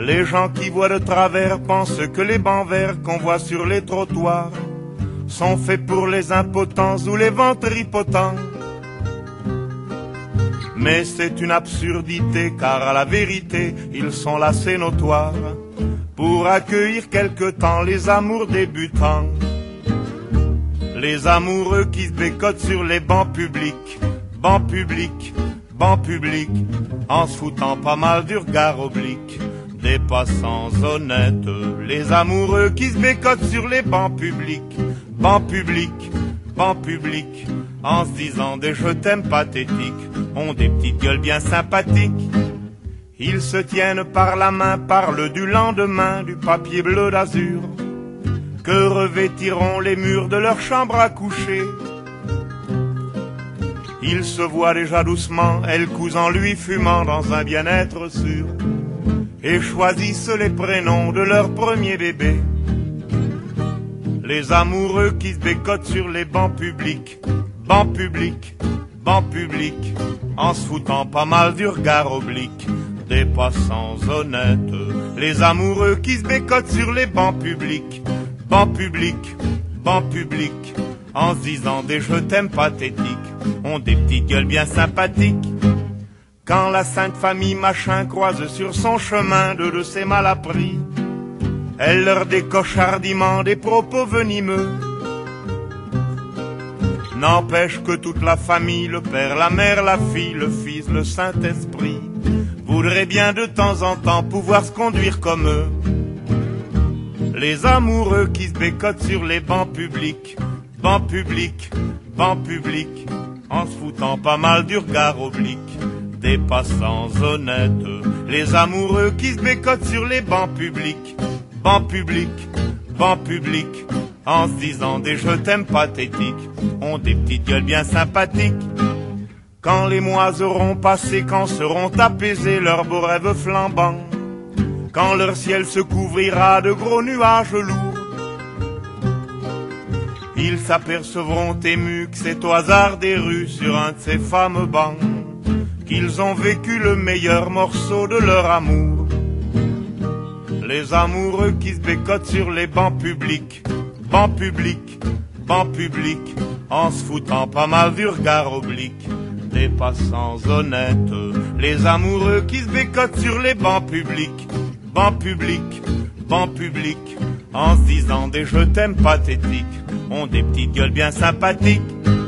Les gens qui voient de travers pensent que les bancs verts qu'on voit sur les trottoirs sont faits pour les impotents ou les ventripotents. Mais c'est une absurdité, car à la vérité, ils sont là, c'est notoire, pour accueillir quelque temps les amours débutants. Les amoureux qui se bécotent sur les bancs publics, bancs publics, bancs publics, en se foutant pas mal du regard oblique des passants honnêtes. Les amoureux qui se bécotent sur les bancs publics, bancs publics, bancs publics, en se disant des je t'aime pathétiques, ont des petites gueules bien sympathiques. Ils se tiennent par la main, parlent du lendemain, du papier bleu d'azur que revêtiront les murs de leur chambre à coucher. Ils se voient déjà doucement, elle cousant lui fumant dans un bien-être sûr, et choisissent les prénoms de leur premier bébé. Les amoureux qui se bécotent sur les bancs publics, bancs publics, bancs publics, en se foutant pas mal du regard oblique des passants honnêtes. Les amoureux qui se bécotent sur les bancs publics, bancs publics, bancs publics, en se disant des je t'aime pathétiques, ont des petites gueules bien sympathiques. Quand la sainte famille machin croise sur son chemin deux de ses malappris, elle leur décoche hardiment des propos venimeux. N'empêche que toute la famille, le père, la mère, la fille, le fils, le Saint-Esprit, voudraient bien de temps en temps pouvoir se conduire comme eux. Les amoureux qui se bécotent sur les bancs publics, bancs publics, bancs publics, en se foutant pas mal du regard oblique des passants honnêtes. Les amoureux qui se bécotent sur les bancs publics, bancs publics, bancs publics, en se disant des je t'aime pathétiques, ont des petites gueules bien sympathiques. Quand les mois auront passé, quand seront apaisés leurs beaux rêves flambants, quand leur ciel se couvrira de gros nuages lourds, ils s'apercevront émus que c'est au hasard des rues, sur un de ces fameux bancs, qu'ils ont vécu le meilleur morceau de leur amour. Les amoureux qui se bécotent sur les bancs publics, bancs publics, bancs publics, en se foutant pas mal du regard oblique des passants honnêtes. Les amoureux qui se bécotent sur les bancs publics, bancs publics, bancs publics, en se disant des je t'aime pathétiques, ont des petites gueules bien sympathiques.